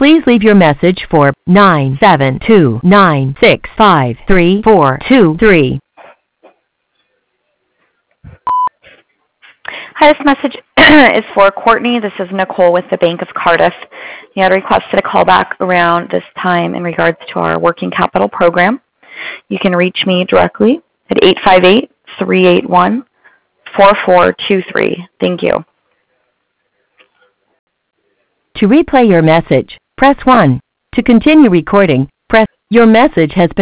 Please leave your message for 97296533423. Hi, this message is for Courtney. This is Nicole with the Bank of Cardiff. You had requested a call back around this time in regards to our working capital program. You can reach me directly at 858-381-4423. Thank you. To replay your message, press 1. To continue recording, press. Your message has been